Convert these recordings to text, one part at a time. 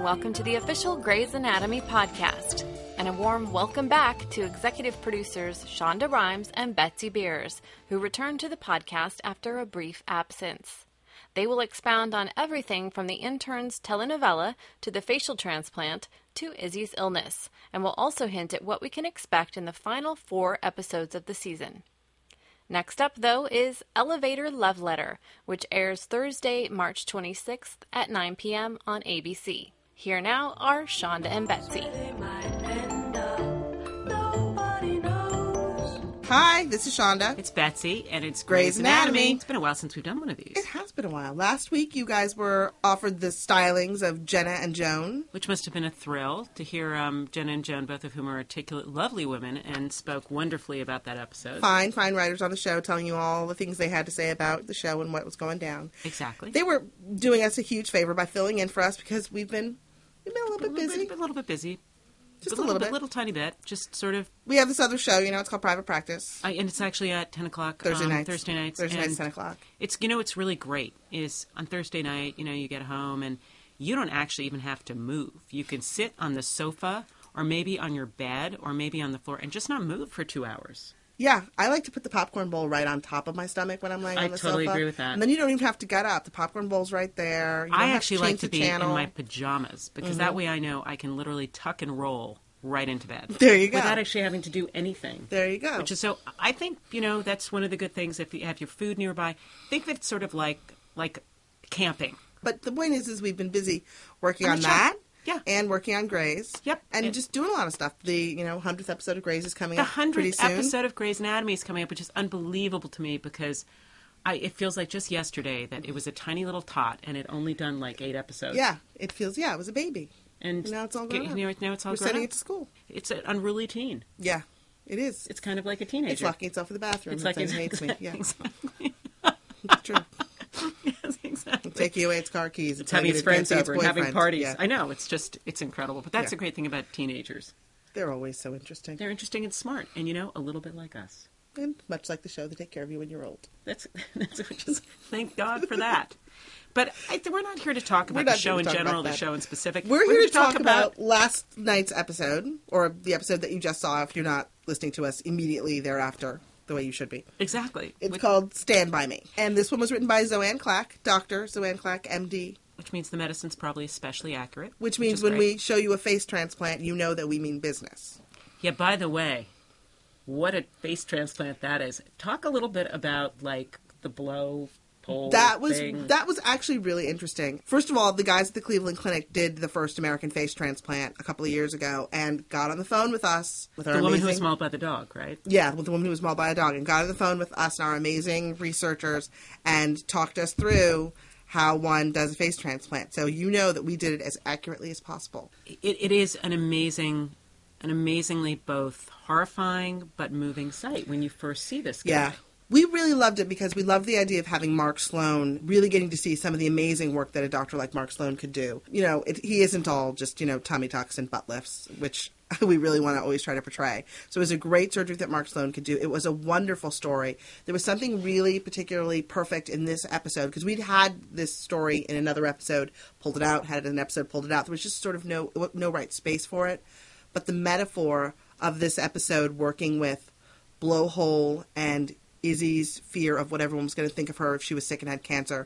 welcome to the official Grey's Anatomy podcast, and a warm welcome back to executive producers Shonda Rhimes and Betsy Beers, who returned to the podcast after a brief absence. They will expound on everything from the intern's telenovela to the facial transplant to Izzy's illness, and will also hint at what we can expect in the final 4 episodes of the season. Next up, though, is Elevator Love Letter, which airs Thursday, March 26th at 9 p.m. on ABC. Here now are Shonda and Betsy. Hi, this is Shonda. It's Betsy, and it's Grey's Anatomy. It's been a while since we've done one of these. It has been a while. Last week, you guys were offered the stylings of Jenna and Joan. Which must have been a thrill to hear Jenna and Joan, both of whom are articulate, lovely women, and spoke wonderfully about that episode. Fine writers on the show telling you all the things they had to say about the show and what was going down. Exactly. They were doing us a huge favor by filling in for us because we've been a little bit busy. A little bit busy. Just a little bit. Little tiny bit. Just sort of. We have this other show, it's called Private Practice. And it's actually at 10 o'clock. Thursday nights. Thursday nights, 10 o'clock. It's, it's really great is on Thursday night, you get home and you don't actually even have to move. You can sit on the sofa or maybe on your bed or maybe on the floor and just not move for 2 hours. Yeah, I like to put the popcorn bowl right on top of my stomach when I'm laying on the sofa. I totally agree with that. And then you don't even have to get up. The popcorn bowl's right there. I actually like to be in channel. my pajamas because that way I know I can literally tuck and roll right into bed. There you go. Without actually having to do anything. There you go. Which is so, I think, that's one of the good things. If you have your food nearby, think of it sort of like camping. But the point is we've been busy working on that. Yeah. And working on Grey's. Yep. And just doing a lot of stuff. The, 100th episode of Grey's is coming up pretty soon. The 100th episode of Grey's Anatomy is coming up, which is unbelievable to me because it feels like just yesterday that it was a tiny little tot and it only done like 8 episodes. Yeah. It was a baby. And now it's all grown up. Now it's all We're grown sending up. it to school. It's an unruly teen. Yeah. It is. It's kind of like a teenager. It's locking itself in the bathroom. It's like it hates me. Yeah. Exactly. It's true. Yes, exactly. Taking away its car keys. It's having its friends over and having parties. Yeah. I know. It's incredible. But that's the great thing about teenagers. They're always so interesting. They're interesting and smart. And, a little bit like us. And much like the show, they take care of you when you're old. That's thank God for that. But we're not here to talk about the show in general, the show in specific. We're here to talk about last night's episode, or the episode that you just saw if you're not listening to us immediately thereafter, the way you should be. Exactly. It's called Stand By Me. And this one was written by Zoanne Clack, Dr. Zoanne Clack, MD. Which means the medicine's probably especially accurate. Which means when we show you a face transplant, you know that we mean business. Yeah, by the way, what a face transplant that is. Talk a little bit about, the blow... That was actually really interesting. First of all, the guys at the Cleveland Clinic did the first American face transplant a couple of years ago and got on the phone with us. With the woman who was mauled by the dog, right? Yeah, with the woman who was mauled by a dog, and got on the phone with us and our amazing researchers and talked us through how one does a face transplant. So you know that we did it as accurately as possible. It is an amazingly both horrifying but moving sight when you first see this guy. Yeah. We really loved it because we loved the idea of having Mark Sloan, really getting to see some of the amazing work that a doctor like Mark Sloan could do. He isn't all just, tummy tucks and butt lifts, which we really want to always try to portray. So it was a great surgery that Mark Sloan could do. It was a wonderful story. There was something really particularly perfect in this episode because we'd had this story in another episode, pulled it out, had it in an episode, pulled it out. There was just sort of no right space for it. But the metaphor of this episode working with Blowhole and Izzy's fear of what everyone was going to think of her if she was sick and had cancer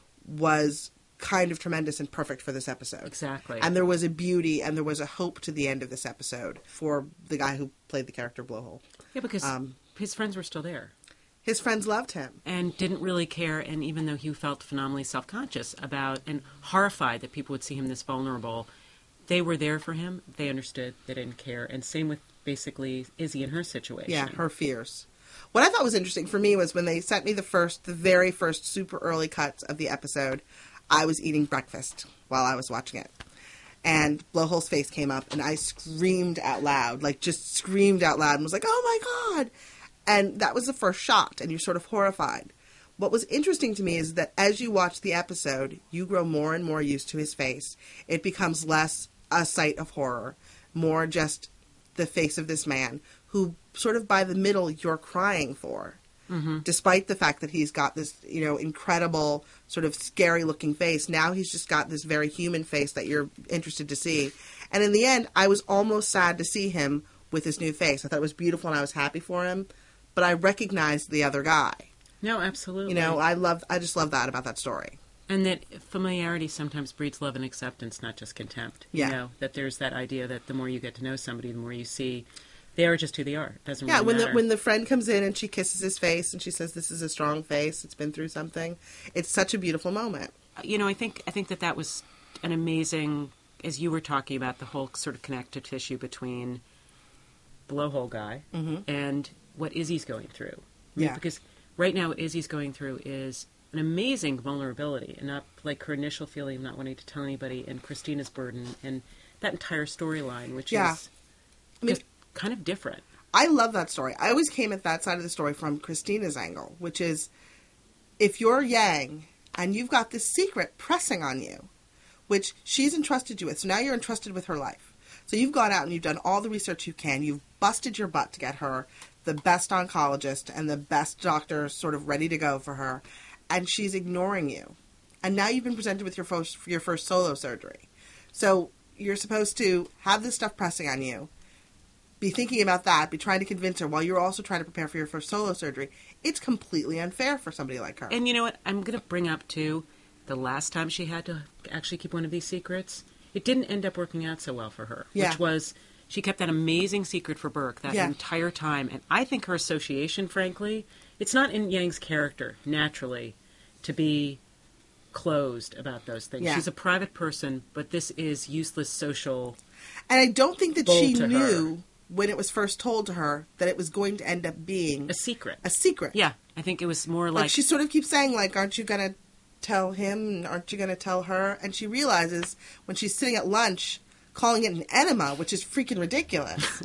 was kind of tremendous and perfect for this episode. Exactly. And there was a beauty and there was a hope to the end of this episode for the guy who played the character Blowhole. Yeah, because his friends were still there. His friends loved him. And didn't really care, and even though he felt phenomenally self-conscious about and horrified that people would see him this vulnerable, they were there for him. They understood. They didn't care. And same with basically Izzy and her situation. Yeah, her fears. What I thought was interesting for me was when they sent me the very first super early cuts of the episode, I was eating breakfast while I was watching it. And Blowhole's face came up and I screamed out loud, just screamed out loud and was like, oh my God. And that was the first shot and you're sort of horrified. What was interesting to me is that as you watch the episode, you grow more and more used to his face. It becomes less a sight of horror, more just the face of this man who sort of by the middle you're crying for. Despite the fact that he's got this, incredible sort of scary looking face, now he's just got this very human face that you're interested to see. And in the end, I was almost sad to see him with his new face. I thought it was beautiful and I was happy for him, but I recognized the other guy. No, absolutely. I just love that about that story. And that familiarity sometimes breeds love and acceptance, not just contempt. Yeah. That there's that idea that the more you get to know somebody, the more you see they are just who they are. It doesn't Yeah, really matter. when the friend comes in and she kisses his face and she says, "This is a strong face. It's been through something." It's such a beautiful moment. I think that was an amazing, as you were talking about, the whole sort of connective tissue between Blowhole Guy and what Izzy's going through. Yeah. Because right now what Izzy's going through is an amazing vulnerability, and not like her initial feeling of not wanting to tell anybody, and Christina's burden, and that entire storyline, which is just kind of different. I love that story. I always came at that side of the story from Christina's angle, which is, if you're Yang and you've got this secret pressing on you, which she's entrusted you with, so now you're entrusted with her life. So you've gone out and you've done all the research you can. You've busted your butt to get her the best oncologist and the best doctor sort of ready to go for her, and she's ignoring you. And now you've been presented with your first solo surgery. So you're supposed to have this stuff pressing on you, be thinking about that, be trying to convince her while you're also trying to prepare for your first solo surgery. It's completely unfair for somebody like her. And you know what? I'm going to bring up, too, the last time she had to actually keep one of these secrets, it didn't end up working out so well for her. Yeah. Which was, she kept that amazing secret for Burke that entire time. And I think her association, frankly, it's not in Yang's character, naturally, to be closed about those things. Yeah. She's a private person, but this is useless social. And I don't think that Bold she to knew when it was first told to her that it was going to end up being A secret. a secret. Yeah, I think it was more Like she sort of keeps saying, like, aren't you going to tell him? Aren't you going to tell her? And she realizes when she's sitting at lunch calling it an enema, which is freaking ridiculous,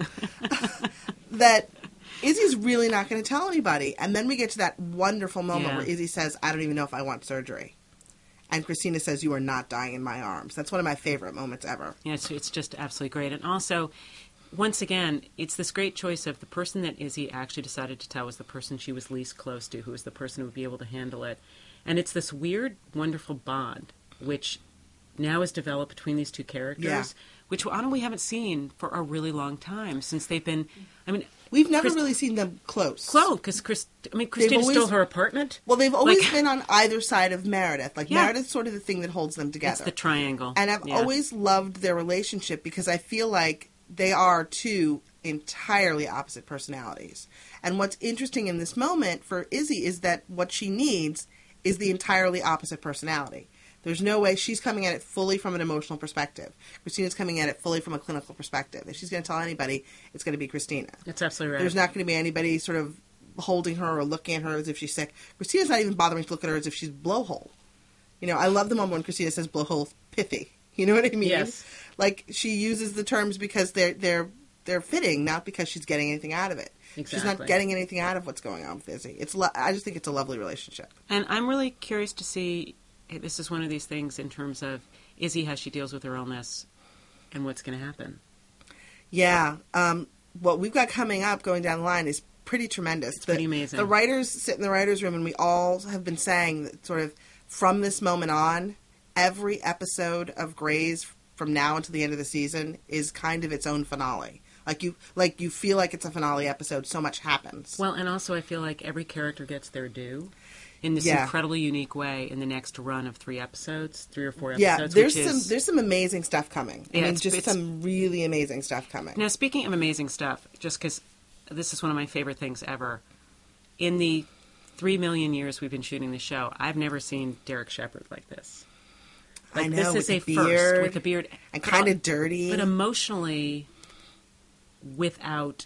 that Izzy's really not going to tell anybody. And then we get to that wonderful moment where Izzy says, "I don't even know if I want surgery." And Christina says, "You are not dying in my arms." That's one of my favorite moments ever. Yeah, it's just absolutely great. And also, once again, it's this great choice of the person that Izzy actually decided to tell was the person she was least close to, who was the person who would be able to handle it. And it's this weird, wonderful bond, which now is developed between these two characters, which we haven't seen for a really long time, since they've been, we've never really seen them close. Because Christina stole her apartment. Well, they've always been on either side of Meredith. Meredith's sort of the thing that holds them together. It's the triangle. And I've always loved their relationship because I feel like they are two entirely opposite personalities. And what's interesting in this moment for Izzy is that what she needs is the entirely opposite personality. There's no way she's coming at it fully from an emotional perspective. Christina's coming at it fully from a clinical perspective. If she's going to tell anybody, it's going to be Christina. That's absolutely right. There's not going to be anybody sort of holding her or looking at her as if she's sick. Christina's not even bothering to look at her as if she's blowhole. I love the moment when Christina says blowhole's pithy. You know what I mean? Yes. Like, she uses the terms because they're fitting, not because she's getting anything out of it. Exactly. She's not getting anything out of what's going on with Izzy. I just think it's a lovely relationship. And I'm really curious to see, this is one of these things in terms of Izzy, how she deals with her illness and what's going to happen. Yeah. What we've got coming up going down the line is pretty tremendous. It's pretty amazing. The writers sit in the writers' room, and we all have been saying that sort of from this moment on, every episode of Grey's from now until the end of the season is kind of its own finale. Like you feel like it's a finale episode. So much happens. Well, and also I feel like every character gets their due in this incredibly unique way in the next run of 3 or 4 episodes. Yeah, there's some amazing stuff coming. Some really amazing stuff coming. Now, speaking of amazing stuff, just because this is one of my favorite things ever, in the 3 million years we've been shooting the show, I've never seen Derek Shepherd like this. I know, this is a first with a beard and kind of dirty, but emotionally without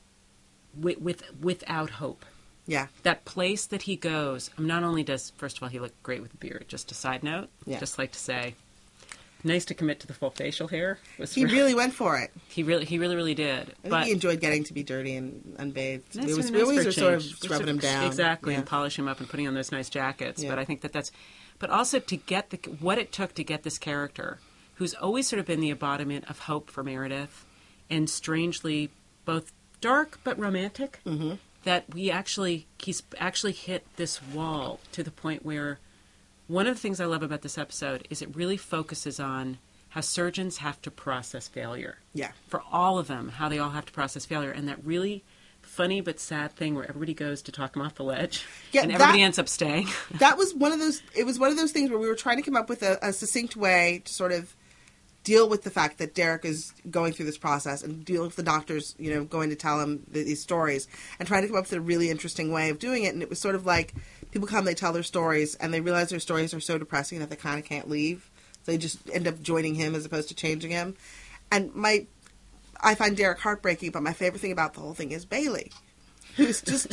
hope. Yeah, that place that he goes. Not only does, first of all, he look great with a beard. Just a side note, just like to say, nice to commit to the full facial hair. He really went for it. He really did. I think he enjoyed getting to be dirty and unbathed. We always are sort of scrubbing him down, exactly, and polishing him up and putting on those nice jackets. Yeah. But I think that's. But also to get what it took to get this character, who's always sort of been the embodiment of hope for Meredith, and strangely both dark but romantic. Mm-hmm. that he's actually hit this wall to the point where one of the things I love about this episode is it really focuses on how surgeons have to process failure. Yeah. For all of them, how they all have to process failure. And that really funny but sad thing where everybody goes to talk him off the ledge and everybody ends up staying. That was one of those, it was one of those things where we were trying to come up with a succinct way to sort of deal with the fact that Derek is going through this process and deal with the doctors, going to tell him these stories and trying to come up with a really interesting way of doing it. And it was sort of like people come, they tell their stories and they realize their stories are so depressing that they kind of can't leave. So they just end up joining him as opposed to changing him. And I find Derek heartbreaking, but my favorite thing about the whole thing is Bailey, who's just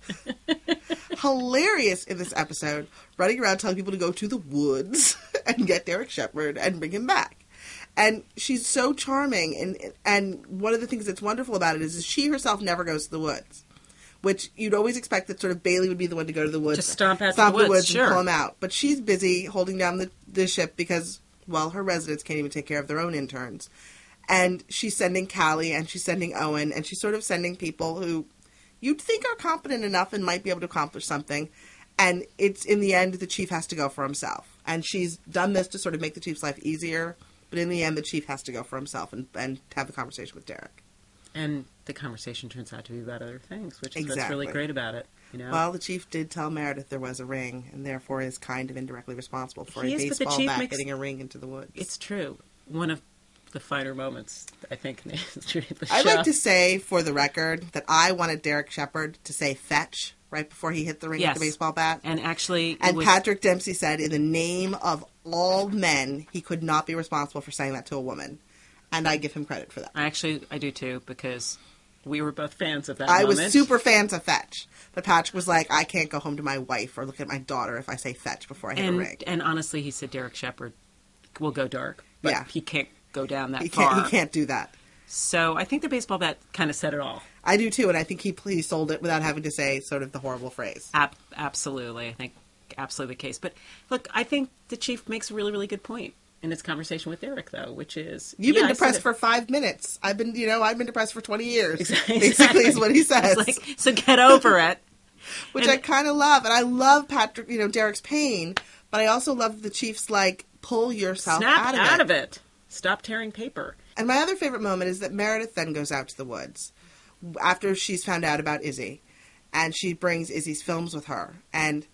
hilarious in this episode, running around telling people to go to the woods and get Derek Shepherd and bring him back. And she's so charming, and one of the things that's wonderful about it is she herself never goes to the woods, which you'd always expect that sort of Bailey would be the one to go to the woods. Just stomp out to the woods, sure. And pull him out. But she's busy holding down the ship because, well, her residents can't even take care of their own interns. And she's sending Callie, and she's sending Owen, and she's sort of sending people who you'd think are competent enough and might be able to accomplish something. And it's, in the end, the chief has to go for himself. And she's done this to sort of make the chief's life easier. But in the end, the chief has to go for himself and have the conversation with Derek. And the conversation turns out to be about other things, which is what's really great about it. Well, the chief did tell Meredith there was a ring, and therefore is kind of indirectly responsible for a baseball bat getting a ring into the woods. It's true. One of the finer moments, I think, in the history of the show. I'd like to say, for the record, that I wanted Derek Shepherd to say fetch right before he hit the ring with the baseball bat. And actually... Patrick Dempsey said, in the name of all men, he could not be responsible for saying that to a woman. And I give him credit for that. I do too, because we were both fans of that I moment. was super fans of fetch. But Patrick was like, I can't go home to my wife or look at my daughter if I say fetch before I hit a ring. And honestly, he said Derek Shepherd will go dark. But he can't go down that far. He can't do that. So I think the baseball bat kind of said it all. I do too, and I think he sold it without having to say sort of the horrible phrase. Absolutely. I think absolutely the case. But look, I think the chief makes a really, really good point in his conversation with Derek, though, which is... You've been depressed for 5 minutes. I've been depressed for 20 years. Exactly. Basically is what he says. Like, so get over it. Which I kind of love. And I love Derek's pain, but I also love the chief's pull yourself out of it. Stop tearing paper. And my other favorite moment is that Meredith then goes out to the woods after she's found out about Izzy, and she brings Izzy's films with her. And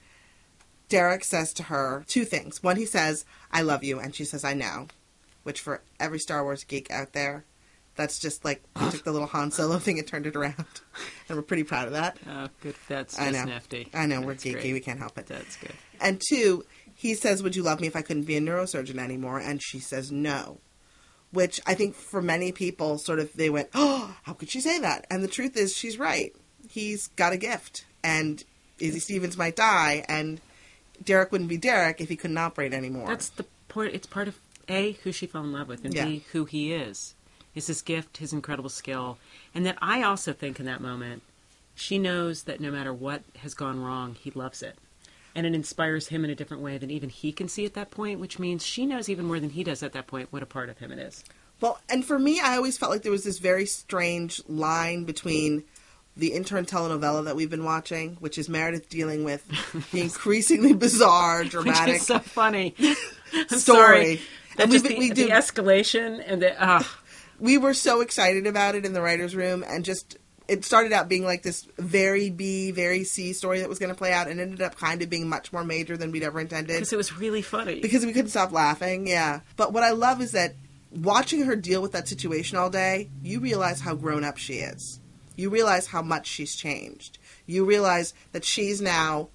Derek says to her 2 things. One, he says, I love you, and she says, I know, which for every Star Wars geek out there, that's just like, we took the little Han Solo thing and turned it around. And we're pretty proud of that. Oh, good. That's just nifty. I know, we're That's geeky. Great. We can't help it. That's good. And 2, he says, would you love me if I couldn't be a neurosurgeon anymore? And she says, no. Which I think for many people, sort of, they went, oh, how could she say that? And the truth is, she's right. He's got a gift. And Izzy Stevens might die, and Derek wouldn't be Derek if he couldn't operate anymore. That's the point. It's part of, A, who she fell in love with, and B, who he is his gift, his incredible skill. And that I also think in that moment, she knows that no matter what has gone wrong, he loves it. And it inspires him in a different way than even he can see at that point, which means she knows even more than he does at that point what a part of him it is. Well, and for me, I always felt like there was this very strange line between the intern telenovela that we've been watching, which is Meredith dealing with the increasingly bizarre, dramatic... Which is so funny. I'm story. Sorry. And the escalation and the... We were so excited about it in the writer's room, and just... It started out being like this very B, very C story that was going to play out, and ended up kind of being much more major than we'd ever intended. Because it was really funny. Because we couldn't stop laughing, yeah. But what I love is that watching her deal with that situation all day, you realize how grown up she is. You realize how much she's changed. You realize that she's now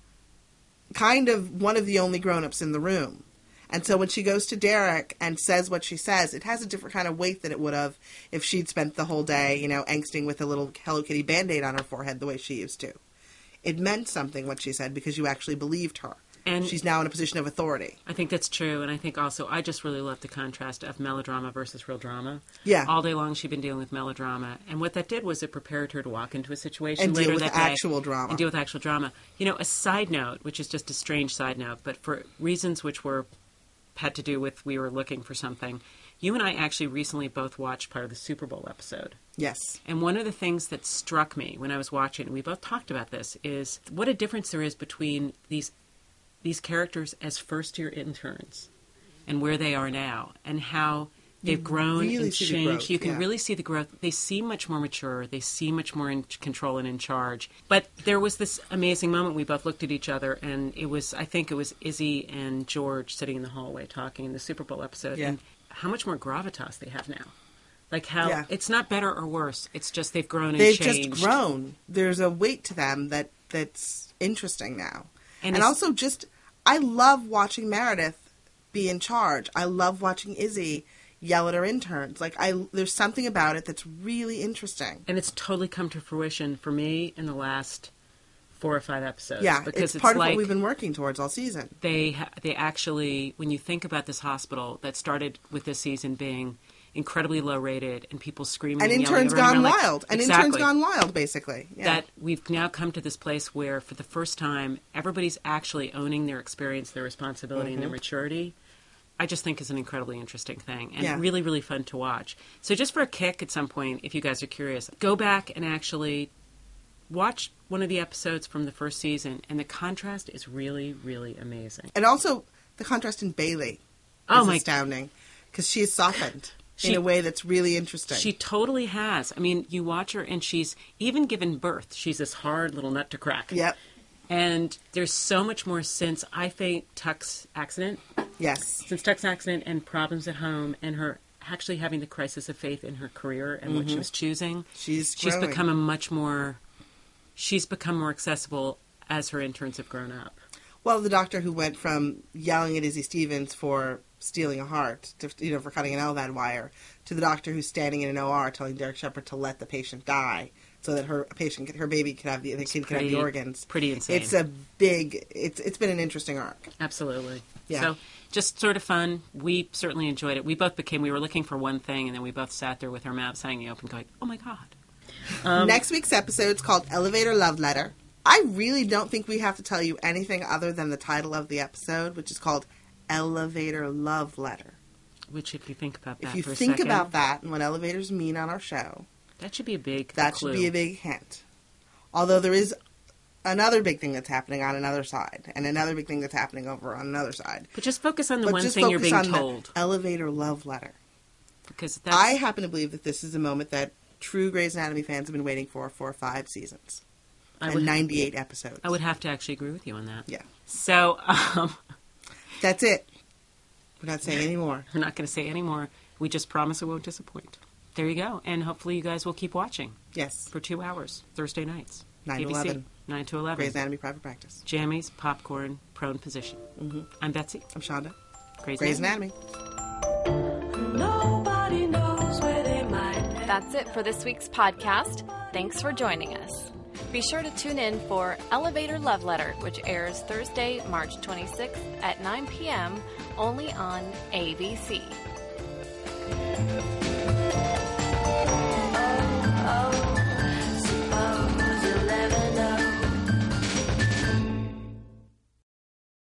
kind of one of the only grown-ups in the room. And so when she goes to Derek and says what she says, it has a different kind of weight than it would have if she'd spent the whole day, angsting with a little Hello Kitty Band-Aid on her forehead the way she used to. It meant something what she said because you actually believed her. And she's now in a position of authority. I think that's true. And I think also, I just really love the contrast of melodrama versus real drama. Yeah. All day long she'd been dealing with melodrama. And what that did was it prepared her to walk into a situation and later deal with that day. actual drama. And deal with actual drama. A side note, which is just a strange side note, but for reasons which had to do with we were looking for something. You and I actually recently both watched part of the Super Bowl episode. Yes. And one of the things that struck me when I was watching, and we both talked about this, is what a difference there is between these characters as first-year interns and where they are now, and how they've grown really and see the changed. growth, You can yeah. really see the growth. They seem much more mature. They seem much more in control and in charge. But there was this amazing moment. We both looked at each other, and I think it was Izzy and George sitting in the hallway talking in the Super Bowl episode. Yeah. And how much more gravitas they have now. Like how Yeah. it's not better or worse. It's just they've grown and They've changed. just grown. There's a weight to them that's interesting now. And And it's- also just, I love watching Meredith be in charge. I love watching Izzy yell at her interns. Like, there's something about it that's really interesting. And it's totally come to fruition for me in the last 4 or 5 episodes. Yeah, because it's part of like what we've been working towards all season. they actually, when you think about this hospital that started with this season being incredibly low rated and people screaming And and yelling interns everywhere, gone like, wild. And exactly, interns gone wild, basically. Yeah. that we've now come to this place where for the first time everybody's actually owning their experience, their responsibility, and their maturity. I just think is an incredibly interesting thing and Yeah. really, really fun to watch. So just for a kick at some point, if you guys are curious, go back and actually watch one of the episodes from the first season, and the contrast is really, really amazing. And also, the contrast in Bailey Oh is my- astounding. Because she is softened She- in a way that's really interesting. She totally has. I mean, you watch her, and she's even given birth. She's this hard little nut to crack. Yep. And there's so much more since I think Tuck's accident, Yes. and problems at home, and her actually having the crisis of faith in her career and what she was choosing. She's She's growing. become she's become more accessible as her interns have grown up. Well, the doctor who went from yelling at Izzy Stevens for stealing a heart, to, for cutting an LVAD wire, to the doctor who's standing in an OR telling Derek Shepherd to let the patient die so that her baby could have the kid could have the organs. Pretty insane. It's a big. It's been an interesting arc. Absolutely. Yeah. So just sort of fun. We certainly enjoyed it. We were looking for one thing, and then we both sat there with our mouths hanging open going, oh my God. Next week's episode is called Elevator Love Letter. I really don't think we have to tell you anything other than the title of the episode, which is called Elevator Love Letter. Which, if you think about that If you for a think second, about that and what elevators mean on our show, that should be a big that clue. should be a big hint. Although there is another big thing that's happening on another side, and another big thing that's happening over on another side. But just focus on the But one just thing you're focus being on told. the elevator love letter. Because that's... I happen to believe that this is a moment that true Grey's Anatomy fans have been waiting for 5 seasons. And 98 episodes. I would have to actually agree with you on that. Yeah. So, That's it. We're not saying any more. we're not going to say any more. We just promise it won't disappoint. There you go. And hopefully you guys will keep watching Yes. for 2 hours, Thursday nights. 9 to ABC, 11. 9 to 11. Grey's Anatomy Private Practice. Jammies, popcorn, prone position. Mm-hmm. I'm Betsy. I'm Shonda. Grey's Anatomy. Nobody knows where they might end. That's it for this week's podcast. Thanks for joining us. Be sure to tune in for Elevator Love Letter, which airs Thursday, March 26th at 9 p.m. only on ABC.